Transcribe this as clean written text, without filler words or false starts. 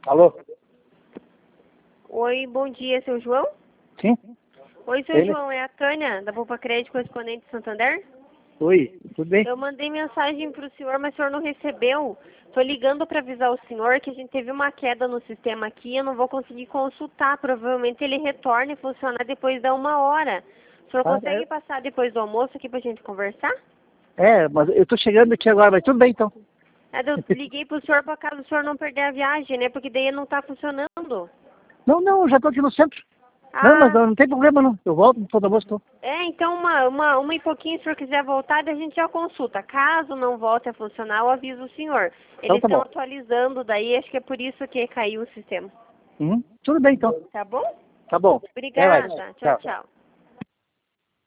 Alô? Oi, bom dia, seu João? Sim? Oi, seu Ele? João, é a Tânia, da Poupa Crédito Correspondente de Santander? Oi, tudo bem? Eu mandei mensagem para o senhor, mas o senhor não recebeu. Estou ligando para avisar o senhor que a gente teve uma queda no sistema aqui, eu não vou conseguir consultar. Provavelmente ele retorne a funcionar depois da 1 hora. O senhor Ah, consegue passar depois do almoço aqui para a gente conversar? mas eu tô chegando aqui agora, mas tudo bem então. Eu liguei para o senhor para caso o senhor não perder a viagem, né? Porque daí não está funcionando. Não, eu já tô aqui no centro. Não, mas Ah, não tem problema não. Eu volto no todo almoço. então uma e pouquinho, se o senhor quiser voltar, daí a gente já consulta. Caso não volte a funcionar, eu aviso o senhor. Então Eles tá estão bom. atualizando daí, acho que é por isso que caiu o sistema. Tudo bem então. Tá bom? Tá bom. Até mais. Obrigada. Tchau, Tchau. tchau.